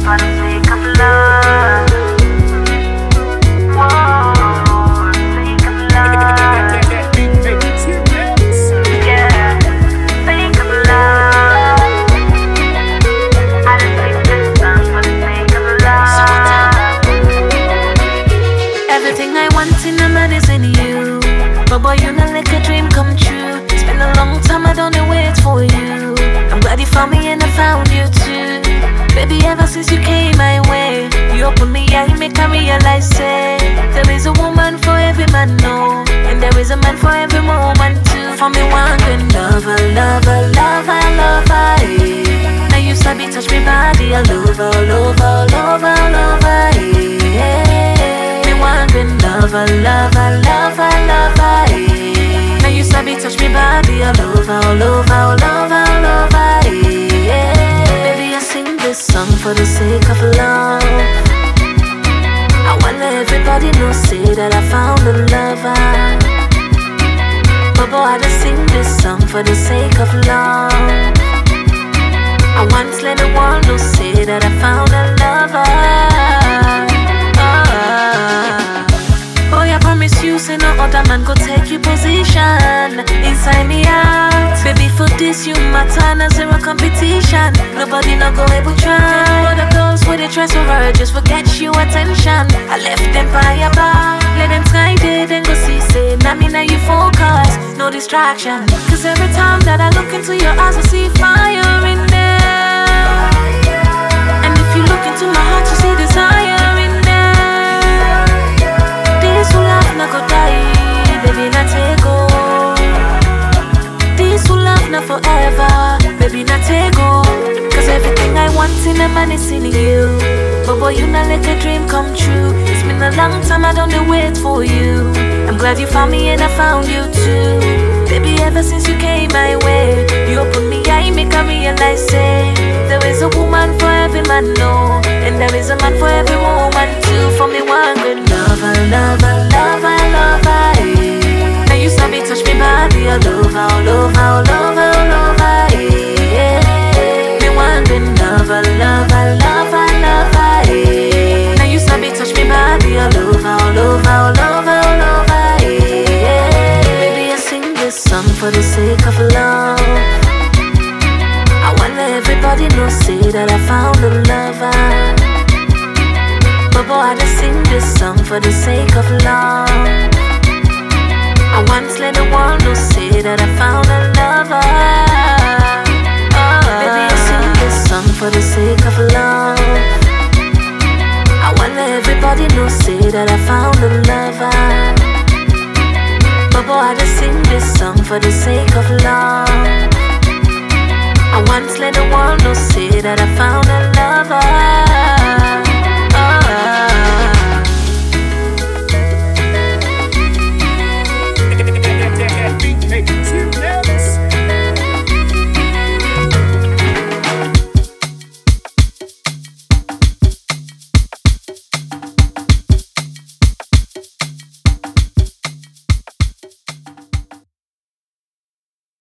for the sake of love. Whoa, sake of love. Yeah, sake of love. I just sing this song for the sake of love. Everything I want in a man is in you. But boy, you know like a dream come true. It's been a long time, I don't wait for you. I'm glad you found me and I found you too. Baby, ever since you came my way, you opened me eye, make I realize, say there is a woman for every man, no. And there is a man for every woman too. For me, one good lover, lover, lover, lover, yeah. Now you sabi touch me body, I love, love, love, love, yeah. Me one good lover, lover, lover, lover, yeah. Now you sabi touch me body, I love, love, love, love, yeah. Baby, I sing this song for the sake of love. I want everybody know, say that I found a lover. But boy, I just sing this song for the sake of love. I want to let the world know, say that I found a lover. Oh, I promise you, say no other man go take your position inside me out. Baby, for this you matter, no zero competition. Nobody no go able try. Other girls with they try so hard just forget you attention. I left them by your bar, let them try it and go see. Say, now me now you focus, no distraction. Cause every time that I look into your eyes, I see fire in there. And if you look into my heart, you see desire in there. This who love not go die, baby, not take go. This who love not forever, baby, not take go. Cause everything I want in a man is in you. But boy, you not let a dream come true. It's been a long time, I don't wait for you. I'm glad you found me and I found you too. Baby, ever since you came my way, you opened me eye, make I realize, say there is a woman for every man, no. And there is a man for every woman too. For me, one good lover, lover, lover, lover, yeah. Now you sabi touch me body, I love, love, love, love, yeah. Me one good lover, lover, lover, lover, yeah. Now you sabi touch me body, I love, love, love, love, yeah. Baby, I sing this song for the sake of love. I want everybody know, say that I found a lover. But boy, I just sing this song for the sake of love. I want to let the world know, say that I found a lover. Baby, I sing this song for the sake of love. I want everybody know, say that I found a lover. But boy, I just sing this song for the sake of love. I want to let the world know, say that I found a lover.